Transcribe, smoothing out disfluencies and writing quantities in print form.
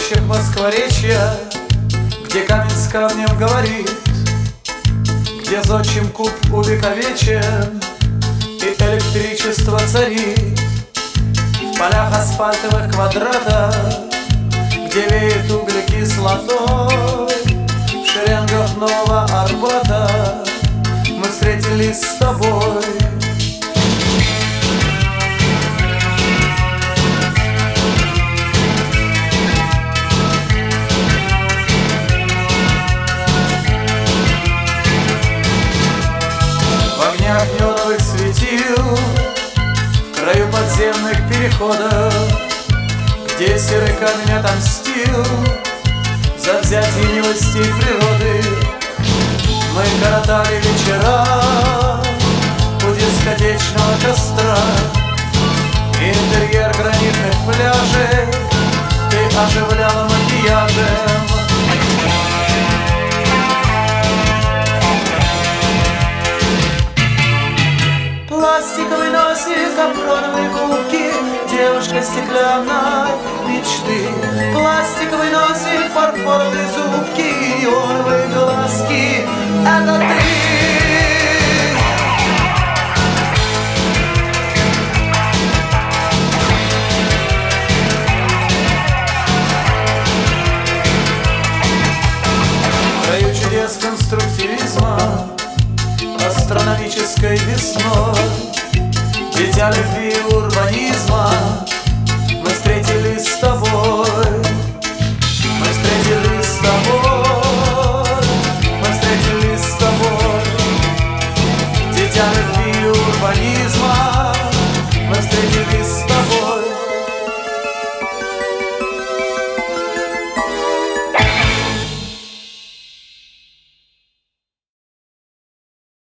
рощах Москворечья, где камень с камнем говорит, где зодчим куб увековечен и электричество царит. В полях асфальтовых квадратах, где веет углекислотой, в шеренгах Нового Арбата мы встретились с тобой. В огнях неоновых светил, в краю подземных переходов, где серый камень отомстил за взятие милости природы, мы коротали вечера у дискотечного костра. Интерьер гранитных пляжей ты оживляла макияжем. Пластиковый носик, капроновые губки, девушка стеклянной мечты. Пластиковый носик, фарфоровые зубки, ионовые глазки — это ты. В краю чудес конструктивизма, астрономической весной, дитя любви и урбанизма, мы встретились с тобой. Мы встретились с тобой. Мы встретились с тобой. Дитя любви и урбанизма, мы встретились с тобой.